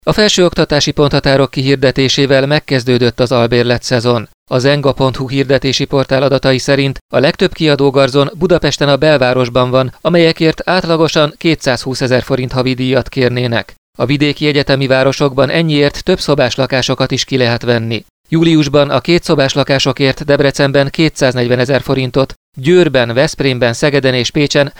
A felsőoktatási ponthatárok kihirdetésével megkezdődött az albérlet szezon. A zenga.hu hirdetési portál adatai szerint a legtöbb kiadógarzon Budapesten a belvárosban van, amelyekért átlagosan 220 000 forint havidíjat kérnének. A vidéki egyetemi városokban ennyiért több szobás lakásokat is ki lehet venni. Júliusban a 2 szobás lakásokért Debrecenben 240 000 forintot, Győrben, Veszprémben, Szegeden és Pécsen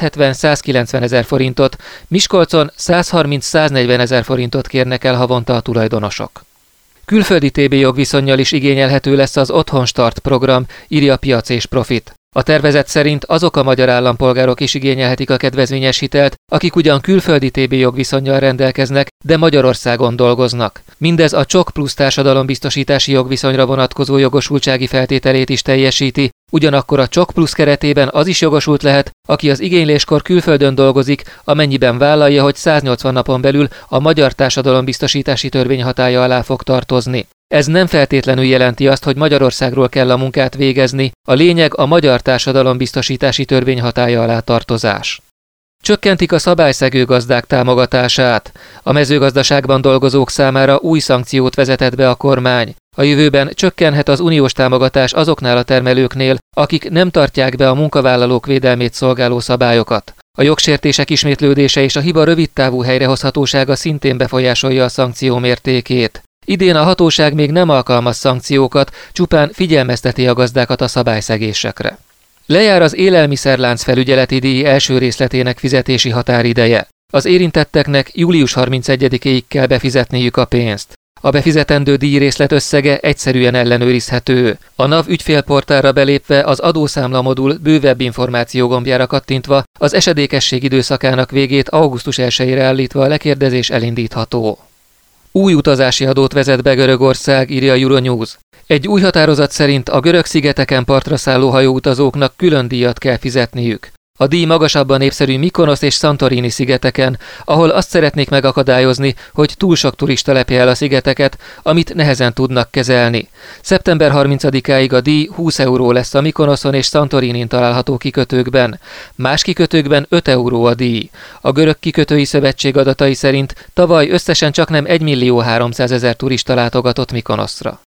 170-190 000 forintot, Miskolcon 130-140 000 forintot kérnek el havonta a tulajdonosok. Külföldi TB jogviszonnyal is igényelhető lesz az Otthonstart program, írja Piac és Profit. A tervezet szerint azok a magyar állampolgárok is igényelhetik a kedvezményes hitelt, akik ugyan külföldi TB jogviszonnyal rendelkeznek, de Magyarországon dolgoznak. Mindez a CSOK plusz társadalombiztosítási jogviszonyra vonatkozó jogosultsági feltételét is teljesíti, ugyanakkor a CSOK plusz keretében az is jogosult lehet, aki az igényléskor külföldön dolgozik, amennyiben vállalja, hogy 180 napon belül a magyar társadalombiztosítási törvény hatálya alá fog tartozni. Ez nem feltétlenül jelenti azt, hogy Magyarországról kell a munkát végezni, a lényeg a magyar társadalombiztosítási törvény hatálya alá tartozás. Csökkentik a szabályszegő gazdák támogatását. A mezőgazdaságban dolgozók számára új szankciót vezetett be a kormány. A jövőben csökkenhet az uniós támogatás azoknál a termelőknél, akik nem tartják be a munkavállalók védelmét szolgáló szabályokat. A jogsértések ismétlődése és a hiba rövidtávú helyrehozhatósága szintén befolyásolja a szankció mértékét. Idén a hatóság még nem alkalmaz szankciókat, csupán figyelmezteti a gazdákat a szabályszegésekre. Lejár az élelmiszerlánc felügyeleti díj első részletének fizetési határideje. Az érintetteknek július 31-ig kell befizetniük a pénzt. A befizetendő díjrészlet összege egyszerűen ellenőrizhető. A NAV ügyfélportálra belépve az adószámla modul bővebb információ gombjára kattintva az esedékesség időszakának végét augusztus 1-ére állítva a lekérdezés elindítható. Új utazási adót vezet be Görögország, írja Euronews. Egy új határozat szerint a görög szigeteken partra szálló hajóutazóknak külön díjat kell fizetniük. A díj magasabb a népszerű Mikonosz és Santorini szigeteken, ahol azt szeretnék megakadályozni, hogy túl sok turista lepje el a szigeteket, amit nehezen tudnak kezelni. Szeptember 30-áig a díj 20 euró lesz a Mikonoszon és Santorinin található kikötőkben. Más kikötőkben 5 euró a díj. A Görög Kikötői Szövetség adatai szerint tavaly összesen csaknem 1 300 000 turista látogatott Mikonoszra.